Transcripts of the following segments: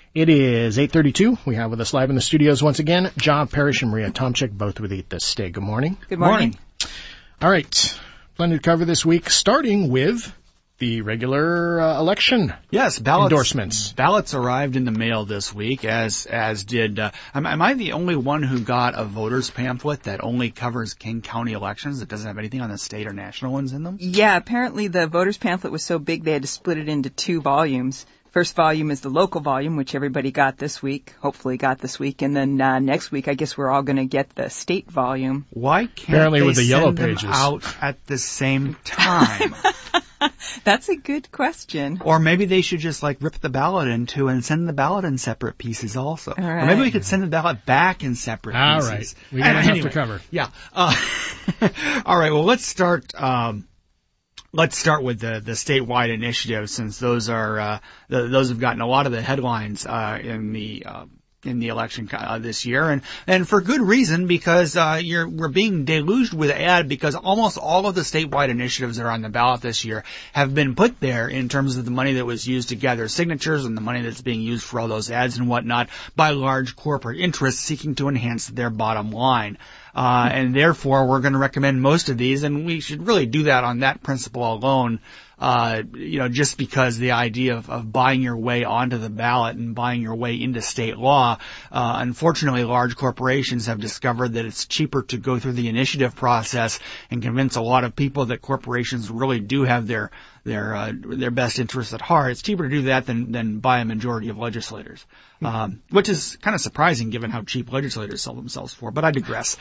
It is 8:32. We have with us live in the studios once again, John Parrish and Maria Tomczyk, both with Eat This Stay. Good morning. Good morning. All right. Plenty to cover this week, starting with the regular election endorsements. Ballots arrived in the mail this week, as did. Am I the only one who got a voter's pamphlet that only covers King County elections? It doesn't have anything on the state or national ones in them? Yeah, apparently the voter's pamphlet was so big they had to split it into 2 volumes. First volume is the local volume, which everybody got this week, hopefully got this week. And then next week, I guess we're all going to get the state volume. Why can't Apparently they with the send yellow them pages out at the same time? That's a good question. Or maybe they should just rip the ballot in two and send the ballot in separate pieces also. All right. Or maybe we could send the ballot back in separate All pieces. All right. We got enough to cover. Yeah. All right. Well, let's start. Let's start with the statewide initiative, since those have gotten a lot of the headlines in the election this year, and for good reason, because we're being deluged with ad, because almost all of the statewide initiatives that are on the ballot this year have been put there in terms of the money that was used to gather signatures and the money that's being used for all those ads and whatnot by large corporate interests seeking to enhance their bottom line. And therefore, we're going to recommend most of these, and we should really do that on that principle alone. Just because the idea of buying your way onto the ballot and buying your way into state law, unfortunately, large corporations have discovered that it's cheaper to go through the initiative process and convince a lot of people that corporations really do have their best interests at heart. It's cheaper to do that than buy a majority of legislators, which is kind of surprising given how cheap legislators sell themselves for, but I digress.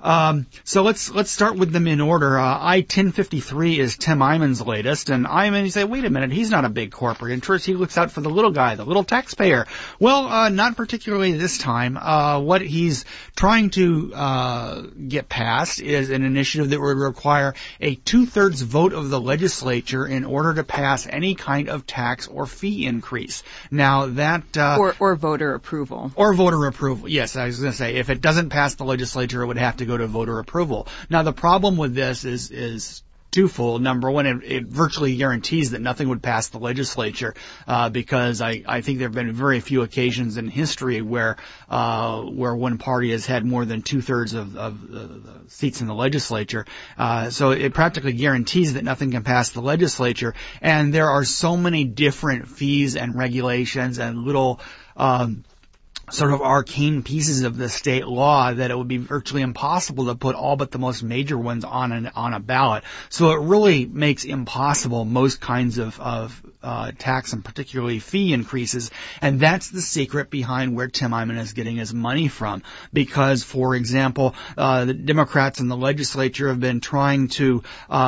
So let's start with them in order. I-1053 is Tim Eyman's latest, and Eyman, you say, wait a minute, he's not a big corporate interest. He looks out for the little guy, the little taxpayer. Well, not particularly this time. What he's trying to get passed is an initiative that would require a 2/3 vote of the legislature in order to pass any kind of tax or fee increase. Now that or voter approval. Or voter approval. Yes, I was going to say, if it doesn't pass the legislature, it would have to go to voter approval. Now the problem with this is twofold. Number one, it virtually guarantees that nothing would pass the legislature, because I think there have been very few occasions in history where one party has had more than 2/3 of the seats in the legislature. So it practically guarantees that nothing can pass the legislature. And there are so many different fees and regulations and little sort of arcane pieces of the state law that it would be virtually impossible to put all but the most major ones on a ballot. So it really makes impossible most kinds of tax and particularly fee increases. And that's the secret behind where Tim Eyman is getting his money from. Because, for example, the Democrats in the legislature have been trying to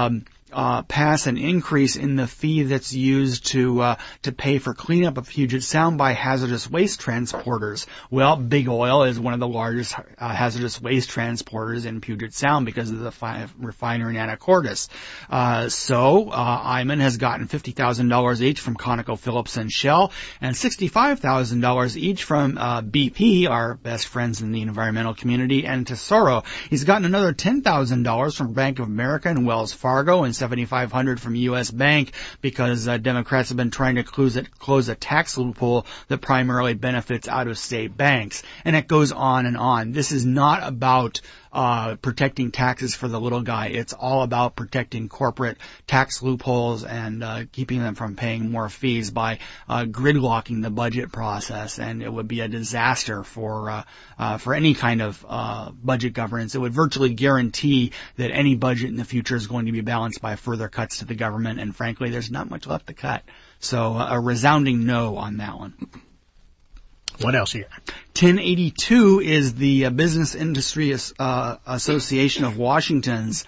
pass an increase in the fee that's used to pay for cleanup of Puget Sound by hazardous waste transporters. Well, Big Oil is one of the largest hazardous waste transporters in Puget Sound because of the refinery in Anacortes. So Eyman has gotten $50,000 each from ConocoPhillips and Shell, and $65,000 each from BP, our best friends in the environmental community, and Tesoro. He's gotten another $10,000 from Bank of America and Wells Fargo, and $7,500 from U.S. Bank, because Democrats have been trying to close a tax loophole that primarily benefits out-of-state banks. And it goes on and on. This is not about protecting taxes for the little guy. It's all about protecting corporate tax loopholes and keeping them from paying more fees by gridlocking the budget process. And it would be a disaster for any kind of budget governance. It would virtually guarantee that any budget in the future is going to be balanced by further cuts to the government. And frankly, there's not much left to cut. So a resounding no on that one. What else here? 1082 is the Business Industry Association of Washington's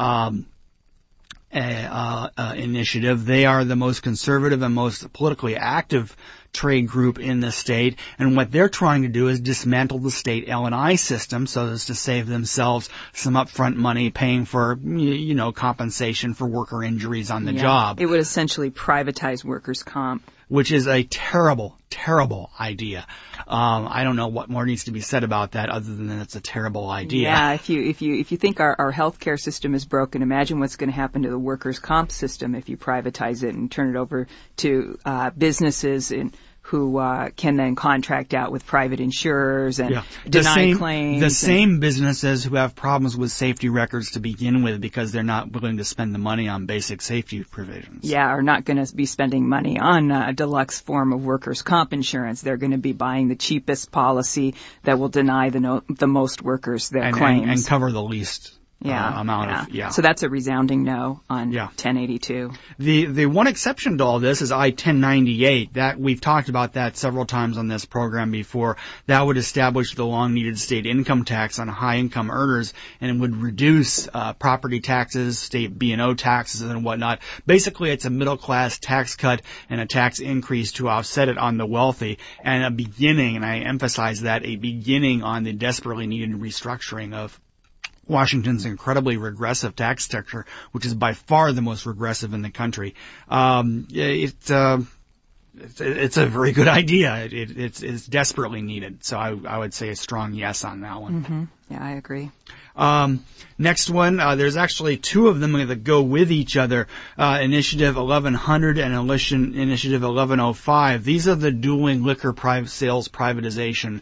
initiative. They are the most conservative and most politically active trade group in the state, and what they're trying to do is dismantle the state L&I system so as to save themselves some upfront money paying for, compensation for worker injuries on the job. It would essentially privatize workers' comp, which is a terrible, terrible idea. I don't know what more needs to be said about that other than that it's a terrible idea. Yeah, if you think our healthcare system is broken, imagine what's going to happen to the workers' comp system if you privatize it and turn it over to businesses who can then contract out with private insurers and deny claims. The same businesses who have problems with safety records to begin with because they're not willing to spend the money on basic safety provisions. Yeah, are not going to be spending money on a deluxe form of workers' comp insurance. They're going to be buying the cheapest policy that will deny the most workers their claims. And cover the least amount of. So that's a resounding no on 1082. The one exception to all this is I-1098. That we've talked about that several times on this program before. That would establish the long-needed state income tax on high-income earners, and it would reduce property taxes, state B&O taxes, and whatnot. Basically, it's a middle-class tax cut and a tax increase to offset it on the wealthy, and a beginning, and I emphasize that, a beginning on the desperately needed restructuring of Washington's incredibly regressive tax structure, which is by far the most regressive in the country. It's a very good idea. It's desperately needed. So I would say a strong yes on that one. Mm-hmm. Yeah, I agree. Next one, there's actually two of them that go with each other. Initiative 1100 and Initiative 1105. These are the dueling liquor sales privatization,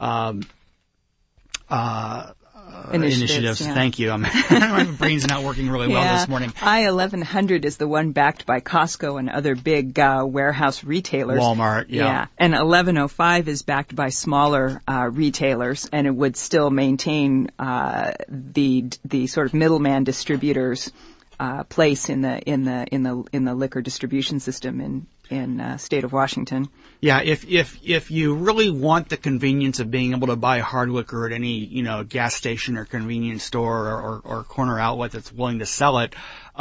initiatives. Yeah. Thank you. My brain's not working really well this morning. I-1100 is the one backed by Costco and other big warehouse retailers. Walmart, yeah. And 1105 is backed by smaller retailers, and it would still maintain the sort of middleman distributors place in the liquor distribution system in state of Washington. Yeah, if you really want the convenience of being able to buy hard liquor at any gas station or convenience store or corner outlet that's willing to sell it,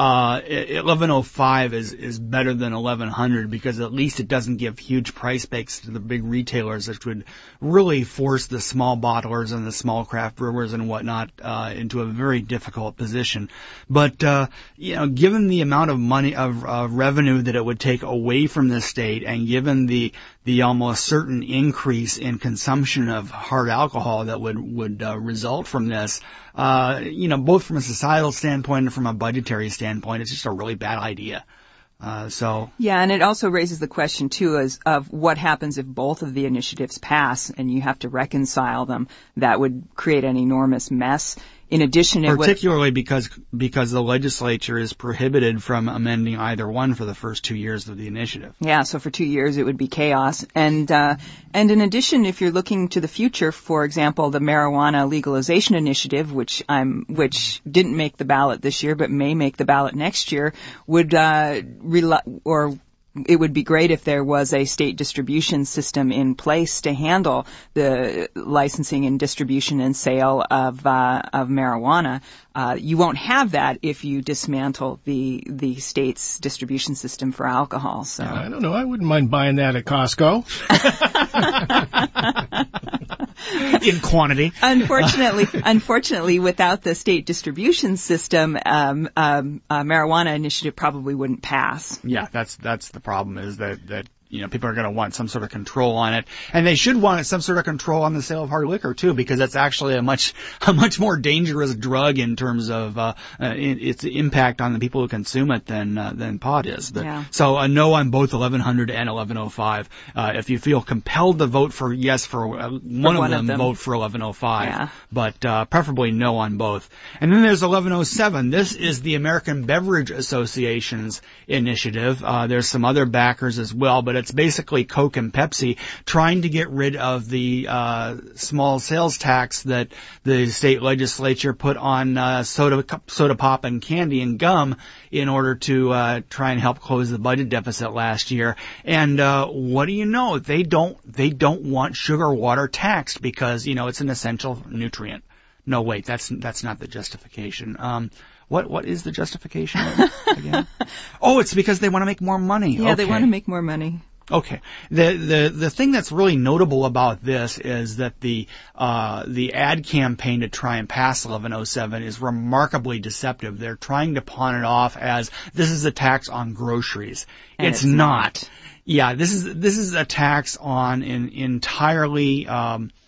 1105 is better than 1100 because at least it doesn't give huge price breaks to the big retailers, which would really force the small bottlers and the small craft brewers and whatnot into a very difficult position. But given the amount of money of revenue that it would take away from the state, and given the almost certain increase in consumption of hard alcohol that would result from this, both from a societal standpoint and from a budgetary standpoint, it's just a really bad idea. Yeah, and it also raises the question too of what happens if both of the initiatives pass and you have to reconcile them. That would create an enormous mess. In addition, particularly because the legislature is prohibited from amending either one for the first 2 years of the initiative. Yeah, so for 2 years it would be chaos. And in addition, if you're looking to the future, for example, the marijuana legalization initiative, which didn't make the ballot this year but may make the ballot next year, it would be great if there was a state distribution system in place to handle the licensing and distribution and sale of marijuana. You won't have that if you dismantle the state's distribution system for alcohol. So I don't know. I wouldn't mind buying that at Costco. In quantity. Unfortunately, without the state distribution system, marijuana initiative probably wouldn't pass. Yeah, that's the problem is that people are going to want some sort of control on it, and they should want some sort of control on the sale of hard liquor too, because that's actually a much more dangerous drug in terms of its impact on the people who consume it than pot is. So a no on both 1100 and 1105. If you feel compelled to vote for yes for one of them, vote for 1105. Yeah. But preferably no on both. And then there's 1107. This is the American Beverage Association's initiative. There's some other backers as well, but it's basically Coke and Pepsi trying to get rid of the small sales tax that the state legislature put on soda pop and candy and gum in order to try and help close the budget deficit last year. And what do you know? They don't want sugar water taxed because it's an essential nutrient. No, wait, that's not the justification. What is the justification again? Oh, it's because they want to make more money. Yeah, They want to make more money. Okay. The thing that's really notable about this is that the ad campaign to try and pass 1107 is remarkably deceptive. They're trying to pawn it off as this is a tax on groceries. And it's not. Yeah, this is a tax on entirely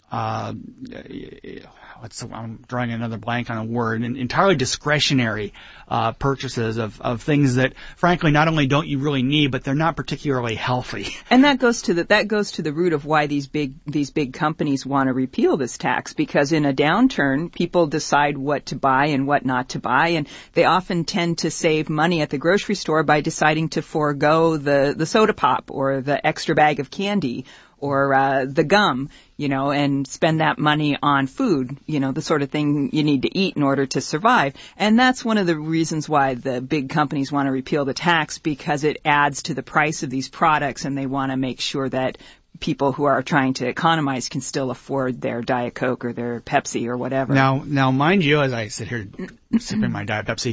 I'm drawing another blank on a word, entirely discretionary purchases of things that, frankly, not only don't you really need, but they're not particularly healthy. And that goes to the root of why these big companies want to repeal this tax, because in a downturn, people decide what to buy and what not to buy, and they often tend to save money at the grocery store by deciding to forego the soda pop or the extra bag of candy or the gum, and spend that money on food, the sort of thing you need to eat in order to survive. And that's one of the reasons why the big companies want to repeal the tax, because it adds to the price of these products, and they want to make sure that people who are trying to economize can still afford their Diet Coke or their Pepsi or whatever. Now, mind you, as I sit here sipping my Diet Pepsi,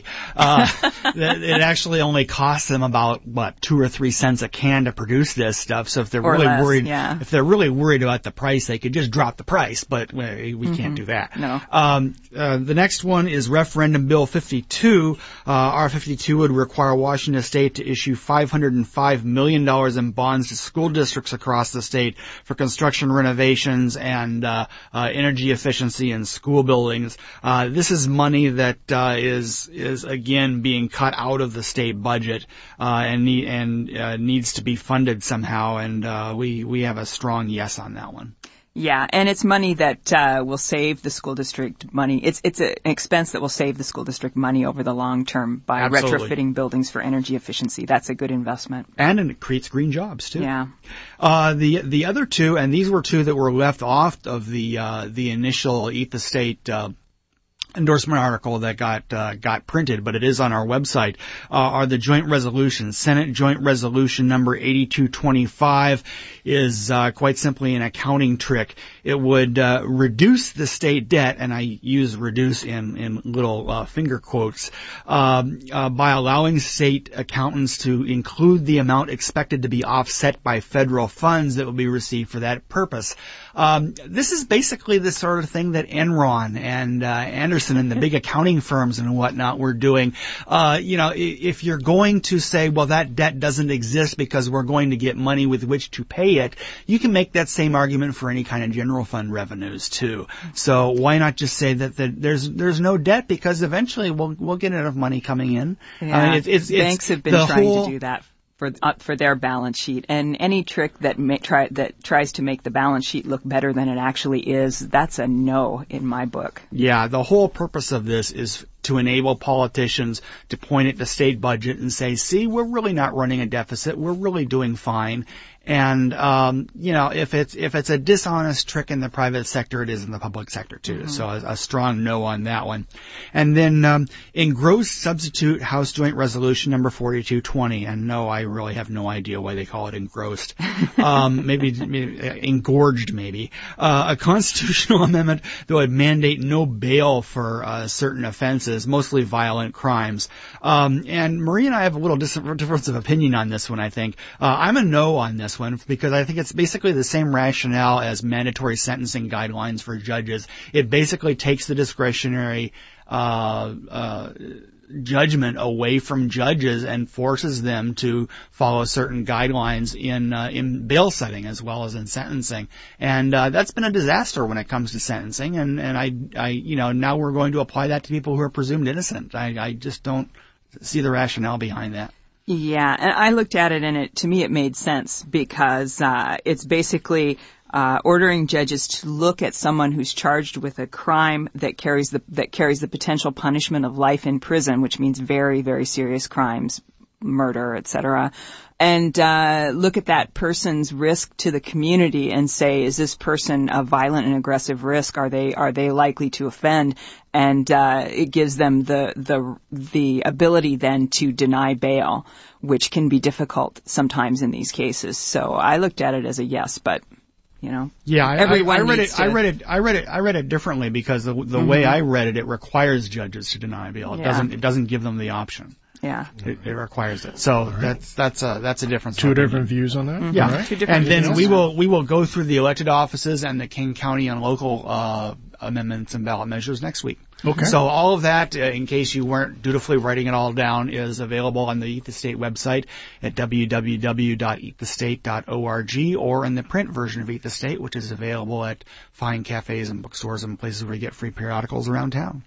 it actually only costs them about 2 or 3 cents a can to produce this stuff. So if they're if they're really worried about the price, they could just drop the price. But we can't do that. No. The next one is Referendum Bill 52. R52 would require Washington State to issue $505 million in bonds to school districts across the state for construction renovations and energy efficiency in school buildings. This is money that is again being cut out of the state budget and needs to be funded somehow, and we have a strong yes on that one. Yeah, and it's money that will save the school district money. It's an expense that will save the school district money over the long term by Absolutely. retrofitting buildings for energy efficiency. That's a good investment. And it creates green jobs too. Yeah. The other two, and these were two that were left off of the initial Eat the State endorsement article that got printed, but it is on our website, are the joint resolutions. Senate Joint Resolution number 8225 is quite simply an accounting trick. It would reduce the state debt, and I use reduce in little finger quotes, by allowing state accountants to include the amount expected to be offset by federal funds that will be received for that purpose. This is basically the sort of thing that Enron and Anderson and the big accounting firms and whatnot were doing. If you're going to say, well, that debt doesn't exist because we're going to get money with which to pay it, you can make that same argument for any kind of general fund revenues too. So why not just say that there's no debt, because eventually we'll get enough money coming in. Yeah, banks have been trying to do that for their balance sheet, and any trick that tries to make the balance sheet look better than it actually is, that's a no in my book. Yeah, the whole purpose of this is to enable politicians to point at the state budget and say, see, we're really not running a deficit, we're really doing fine. And, if it's a dishonest trick in the private sector, it is in the public sector too. Mm-hmm. So a strong no on that one. And then, engrossed substitute House Joint Resolution number 4220. And no, I really have no idea why they call it engrossed. Maybe engorged maybe. A constitutional amendment that would mandate no bail for, certain offenses, mostly violent crimes. And Marie and I have a little difference of opinion on this one, I think. I'm a no on this one, because I think it's basically the same rationale as mandatory sentencing guidelines for judges. It basically takes the discretionary judgment away from judges and forces them to follow certain guidelines in bail setting as well as in sentencing. And that's been a disaster when it comes to sentencing. And I now we're going to apply that to people who are presumed innocent. I just don't see the rationale behind that. Yeah, and I looked at it, and to me it made sense, because it's basically ordering judges to look at someone who's charged with a crime that carries the potential punishment of life in prison, which means very, very serious crimes, murder, etc., and look at that person's risk to the community and say, is this person a violent and aggressive risk? Are they likely to offend? And it gives them the ability then to deny bail, which can be difficult sometimes in these cases. So I looked at it as a yes, but yeah, I read it differently, because the mm-hmm. way I read it, it requires judges to deny bail. It doesn't give them the option. Yeah, it requires it. So right. that's a difference. Two different views on that. Mm-hmm. Yeah, right. Two different and then views. we will go through the elected offices and the King County and local amendments and ballot measures next week. Okay. So all of that, in case you weren't dutifully writing it all down, is available on the Eat the State website at www.eatthestate.org, or in the print version of Eat the State, which is available at fine cafes and bookstores and places where you get free periodicals around town.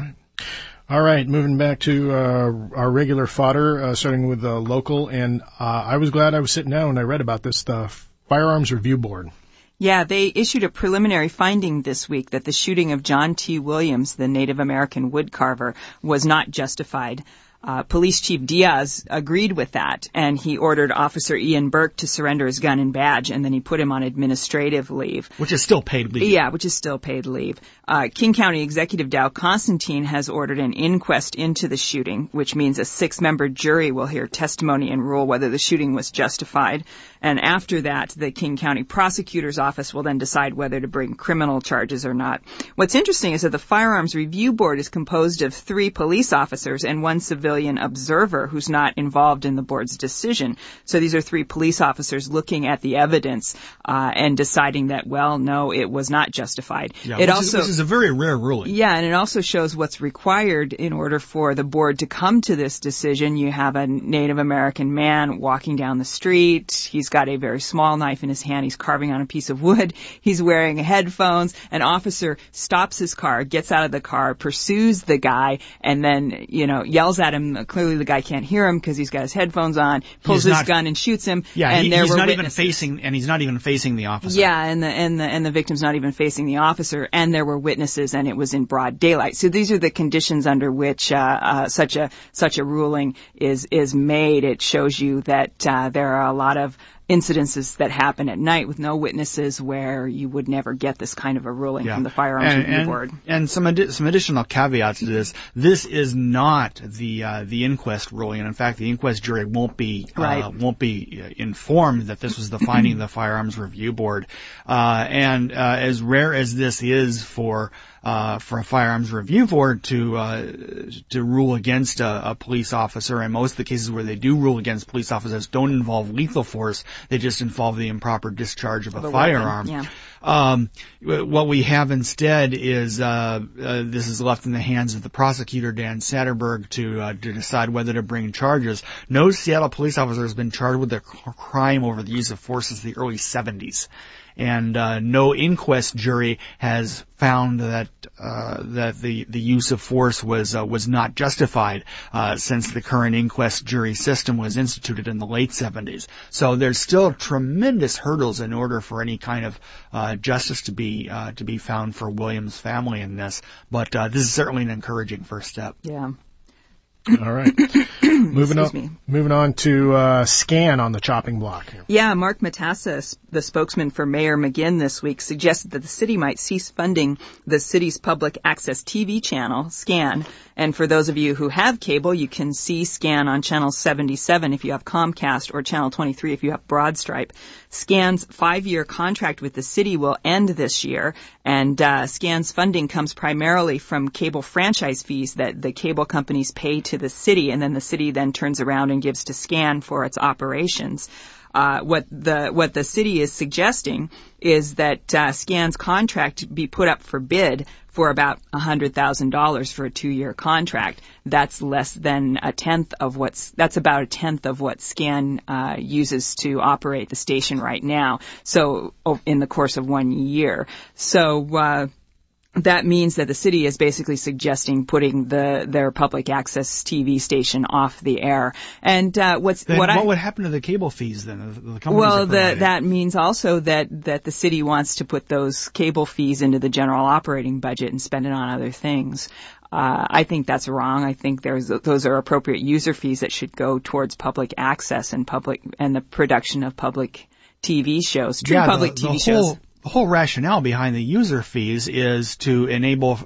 All right, moving back to our regular fodder, starting with the local, and I was glad I was sitting down when I read about this stuff. Firearms Review Board. Yeah, they issued a preliminary finding this week that the shooting of John T. Williams, the Native American woodcarver, was not justified. Police Chief Diaz agreed with that, and he ordered Officer Ian Burke to surrender his gun and badge, and then he put him on administrative leave. Which is still paid leave. Yeah, which is still paid leave. King County Executive Dow Constantine has ordered an inquest into the shooting, which means a 6-member jury will hear testimony and rule whether the shooting was justified. And after that, the King County Prosecutor's Office will then decide whether to bring criminal charges or not. What's interesting is that the Firearms Review Board is composed of 3 police officers and 1 civilian observer who's not involved in the board's decision. So these are 3 police officers looking at the evidence and deciding that, well, no, it was not justified. Yeah, which is a very rare ruling. Yeah, and it also shows what's required in order for the board to come to this decision. You have a Native American man walking down the street. He's got a very small knife in his hand. He's carving on a piece of wood. He's wearing headphones. An officer stops his car, gets out of the car, pursues the guy, and then, yells at him. Clearly the guy can't hear him because he's got his headphones on, pulls his gun and shoots him. Yeah, and he's not even facing the officer. Yeah, and the victim's not even facing the officer, and there were witnesses, and it was in broad daylight. So these are the conditions under which such a ruling is made. It shows you that there are a lot of incidences that happen at night with no witnesses where you would never get this kind of a ruling from the Firearms Review Board. And some additional caveats to this. This is not the inquest ruling, and in fact, the inquest jury won't be informed that this was the finding of the Firearms Review Board. And as rare as this is for a Firearms Review Board to rule against a police officer, and most of the cases where they do rule against police officers don't involve lethal force. They just involve the improper discharge of a firearm. Yeah. What we have instead is this is left in the hands of the prosecutor, Dan Satterberg, to decide whether to bring charges. No Seattle police officer has been charged with a crime over the use of force since the early 70s. And no inquest jury has found that the use of force was not justified since the current inquest jury system was instituted in the late 70s. So there's still tremendous hurdles in order for any kind of justice to be found for Williams' family in this. But this is certainly an encouraging first step. Yeah. All right. Moving on to SCAN on the chopping block. Yeah, Mark Matassa, the spokesman for Mayor McGinn this week, suggested that the city might cease funding the city's public access TV channel, SCAN. And for those of you who have cable, you can see SCAN on Channel 77 if you have Comcast, or Channel 23 if you have Broadstripe. SCAN's 5-year contract with the city will end this year, and SCAN's funding comes primarily from cable franchise fees that the cable companies pay to the city, and then the city then turns around and gives to SCAN for its operations. What the city is suggesting is that SCAN's contract be put up for bid for about $100,000 for a 2-year contract. That's less than that's about a tenth of what SCAN uses to operate the station right now. So in the course of 1 year. So that means that the city is basically suggesting putting their public access TV station off the air. And what would happen to the cable fees then? That means also that the city wants to put those cable fees into the general operating budget and spend it on other things. I think that's wrong. I think those are appropriate user fees that should go towards public access and the production of public TV shows, public TV shows. The whole rationale behind the user fees is to enable,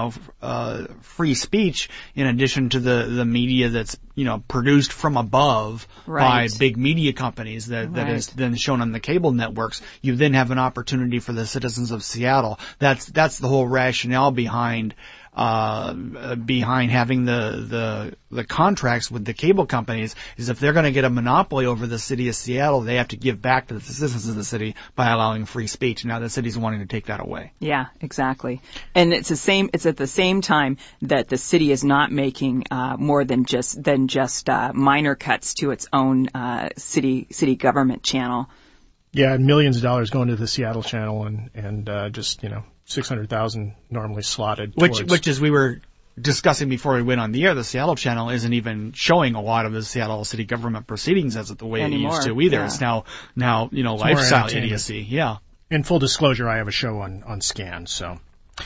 free speech in addition to the media that's, produced from above by big media companies that is then shown on the cable networks. You then have an opportunity for the citizens of Seattle. That's the whole rationale behind behind having the contracts with the cable companies is if they're going to get a monopoly over the city of Seattle, they have to give back to the citizens of the city by allowing free speech. Now the city's wanting to take that away. Yeah, exactly. And it's at the same time that the city is not making more than just minor cuts to its own city government channel. Yeah, and millions of dollars going to the Seattle channel and just, $600,000 normally slotted towards. Which as we were discussing before we went on the air, the Seattle channel isn't even showing a lot of the Seattle city government proceedings as the way anymore. It used to either. Yeah. It's now lifestyle idiocy. Yeah. In full disclosure, I have a show on Scan, so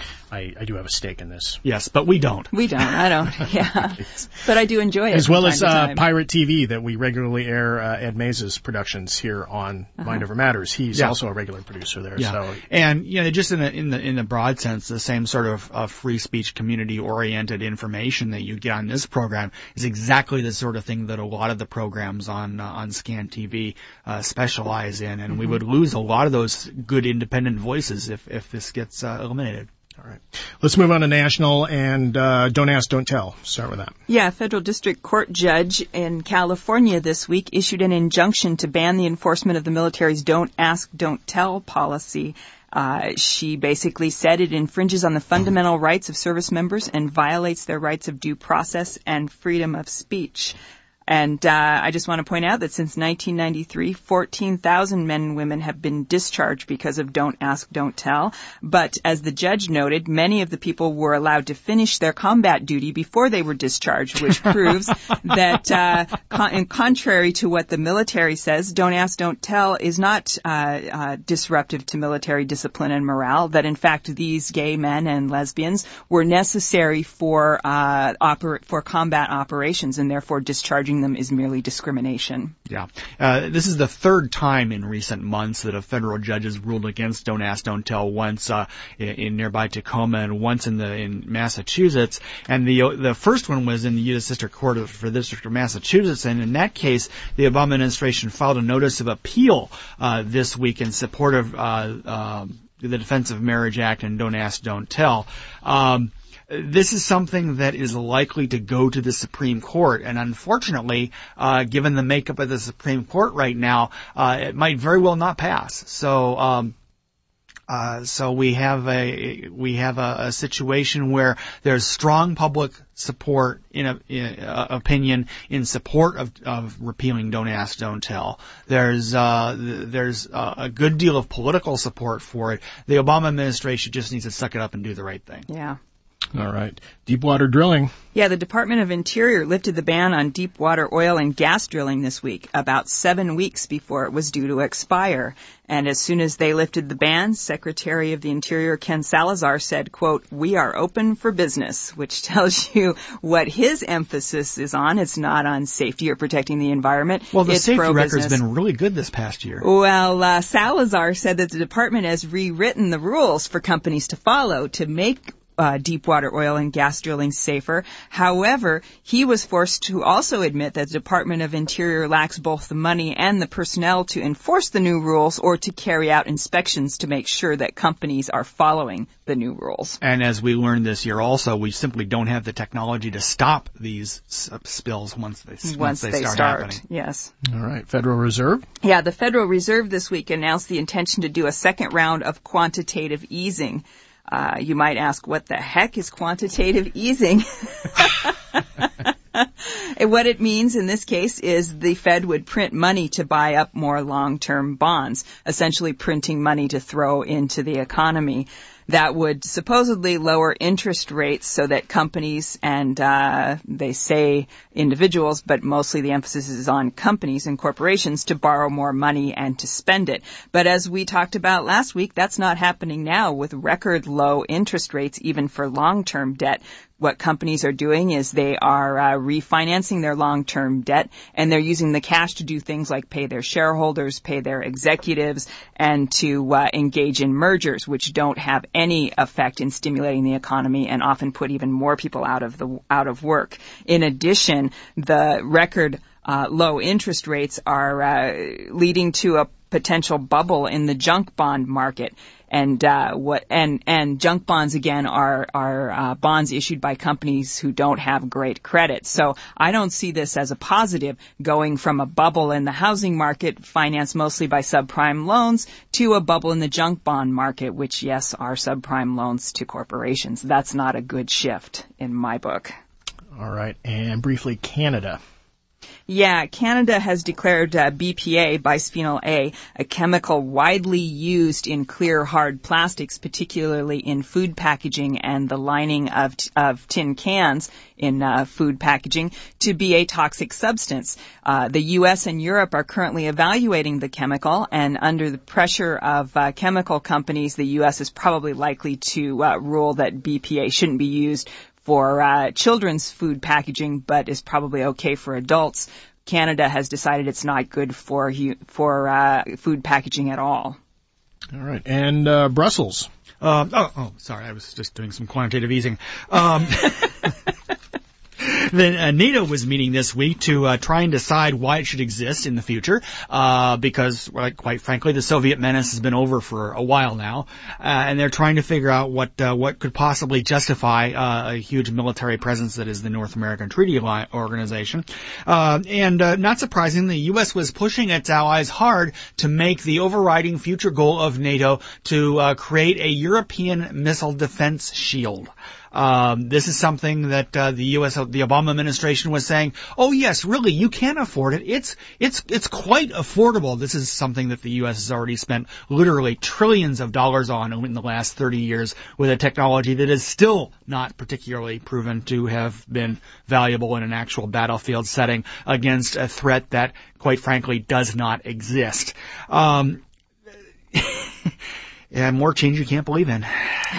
I do have a stake in this. Yes, but we don't. I don't. Yeah. But I do enjoy it. As well as Pirate TV that we regularly air Ed Mays' productions here on Mind Over Matters. He's also a regular producer there. Yeah. So. And just in the broad sense, the same sort of free speech community oriented information that you get on this program is exactly the sort of thing that a lot of the programs on Scan TV specialize in, and we would lose a lot of those good independent voices if this gets eliminated. All right. Let's move on to national and Don't Ask, Don't Tell. Start with that. Yeah, a federal district court judge in California this week issued an injunction to ban the enforcement of the military's Don't Ask, Don't Tell policy. She basically said it infringes on the fundamental rights of service members and violates their rights of due process and freedom of speech. And I just want to point out that since 1993, 14,000 men and women have been discharged because of Don't Ask, Don't Tell. But as the judge noted, many of the people were allowed to finish their combat duty before they were discharged, which proves that, in contrary to what the military says, Don't Ask, Don't Tell is not disruptive to military discipline and morale, that in fact these gay men and lesbians were necessary for combat operations, and therefore discharging them is merely discrimination. Yeah. This is the third time in recent months that a federal judge has ruled against Don't Ask, Don't Tell, once in nearby Tacoma and once in Massachusetts. And the first one was in the U.S. District Court for the District of Massachusetts, and in that case, the Obama administration filed a notice of appeal this week in support of the Defense of Marriage Act and Don't Ask, Don't Tell. This is something that is likely to go to the Supreme Court, and unfortunately, given the makeup of the Supreme Court right now, it might very well not pass. So we have a situation where there's strong public support in opinion in support of repealing Don't Ask, Don't Tell. There's a good deal of political support for it. The Obama administration just needs to suck it up and do the right thing. Yeah. All right. Deepwater drilling. Yeah, the Department of Interior lifted the ban on deepwater oil and gas drilling this week, about 7 weeks before it was due to expire. And as soon as they lifted the ban, Secretary of the Interior Ken Salazar said, quote, "We are open for business," which tells you what his emphasis is on. It's not on safety or protecting the environment. Well, the it's safety record's been really good this past year. Well, Salazar said that the department has rewritten the rules for companies to follow to make deepwater oil and gas drilling safer. However, he was forced to also admit that the Department of Interior lacks both the money and the personnel to enforce the new rules or to carry out inspections to make sure that companies are following the new rules. And as we learned this year also, we simply don't have the technology to stop these spills once they start happening. Yes. All right. Federal Reserve? Yeah, the Federal Reserve this week announced the intention to do a second round of quantitative easing. You might ask, what the heck is quantitative easing? What it means in this case is the Fed would print money to buy up more long-term bonds, essentially printing money to throw into the economy. That would supposedly lower interest rates so that companies and they say individuals, but mostly the emphasis is on companies and corporations to borrow more money and to spend it. But as we talked about last week, that's not happening now with record low interest rates even for long-term debt. What companies are doing is they are refinancing their long-term debt, and they're using the cash to do things like pay their shareholders, pay their executives, and to engage in mergers, which don't have any effect in stimulating the economy and often put even more people out of work. In addition, the record low interest rates are leading to a potential bubble in the junk bond market. And junk bonds again are bonds issued by companies who don't have great credit. So I don't see this as a positive, going from a bubble in the housing market financed mostly by subprime loans to a bubble in the junk bond market, which yes, are subprime loans to corporations. That's not a good shift in my book. All right, and briefly, Canada. Yeah, Canada has declared BPA, bisphenol A, a chemical widely used in clear, hard plastics, particularly in food packaging and the lining of tin cans in food packaging, to be a toxic substance. The U.S. and Europe are currently evaluating the chemical, and under the pressure of chemical companies, the U.S. is probably likely to rule that BPA shouldn't be used for children's food packaging, but is probably okay for adults. Canada has decided it's not good for food packaging at all. All right, and Brussels. Sorry, I was just doing some quantitative easing. Then NATO was meeting this week to try and decide why it should exist in the future, because, quite frankly, the Soviet menace has been over for a while now, and they're trying to figure out what could possibly justify a huge military presence that is the North American Treaty Organization. And not surprisingly, the U.S. was pushing its allies hard to make the overriding future goal of NATO to create a European missile defense shield. This is something that the Obama administration was saying, oh yes, really, you can afford it. It's quite affordable. This is something that the U.S. has already spent literally trillions of dollars on in the last 30 years with a technology that is still not particularly proven to have been valuable in an actual battlefield setting against a threat that, quite frankly, does not exist. Yeah, more change you can't believe in.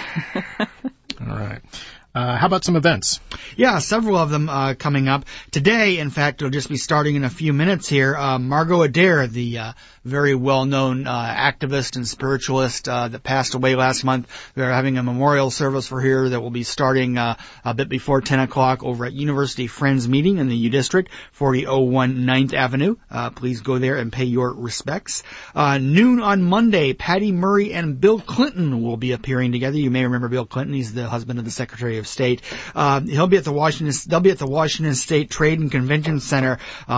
All right. How about some events? Yeah, several of them coming up. Today, in fact, it'll just be starting in a few minutes here. Margot Adair, the very well-known activist and spiritualist that passed away last month. They're having a memorial service for her that will be starting a bit before 10 o'clock over at University Friends Meeting in the U District, 4001 9th Avenue. Please go there and pay your respects. Noon on Monday, Patty Murray and Bill Clinton will be appearing together. You may remember Bill Clinton. He's the husband of the Secretary of State. They'll be at the Washington State Trade and Convention Center.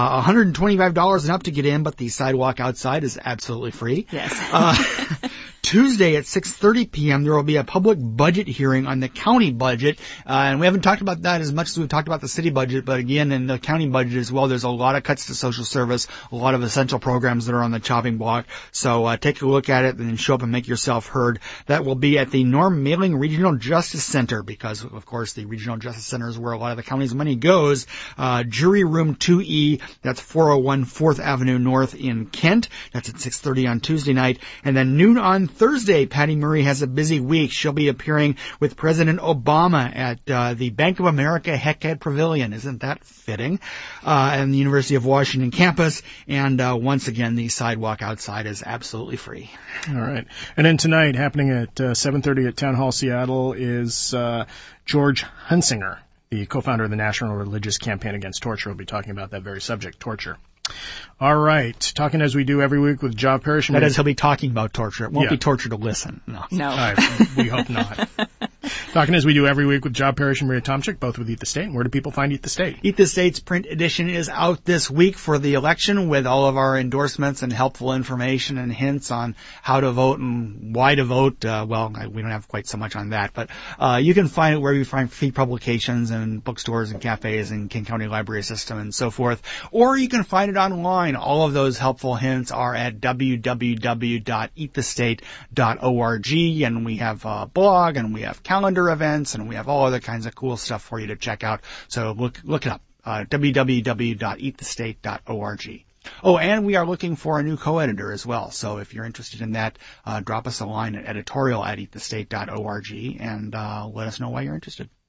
$125 and up to get in, but the sidewalk outside is absolutely free. Yes. Tuesday at 6:30 p.m. there will be a public budget hearing on the county budget, and we haven't talked about that as much as we've talked about the city budget, but again, in the county budget as well, there's a lot of cuts to social service, a lot of essential programs that are on the chopping block, so take a look at it and then show up and make yourself heard. That will be at the Norm Mailing Regional Justice Center, because, of course, the Regional Justice Center is where a lot of the county's money goes. Jury Room 2E, that's 401 4th Avenue North in Kent. That's at 6:30 on Tuesday night, and then noon on Thursday, Patty Murray has a busy week. She'll be appearing with President Obama at the Bank of America Heckhead Pavilion. Isn't that fitting? And the University of Washington campus. And once again, the sidewalk outside is absolutely free. All right. And then tonight, happening at 7:30 at Town Hall Seattle, is George Hunsinger, the co-founder of the National Religious Campaign Against Torture. We'll be talking about that very subject, torture. All right. Talking as we do every week with Job Parrish. That is, he'll be talking about torture. It won't be torture to listen. No. We hope not. Talking as we do every week with Job Parrish and Maria Tomczyk, both with Eat the State. And where do people find Eat the State? Eat the State's print edition is out this week for the election with all of our endorsements and helpful information and hints on how to vote and why to vote. We don't have quite so much on that, but you can find it where you find free publications and bookstores and cafes and King County Library System and so forth. Or you can find it online. All of those helpful hints are at www.eatthestate.org, and we have a blog and we have calendar events and we have all other kinds of cool stuff for you to check out. So look it up, www.eatthestate.org. Oh, and we are looking for a new co-editor as well. So if you're interested in that, drop us a line at editorial@eatthestate.org and let us know why you're interested.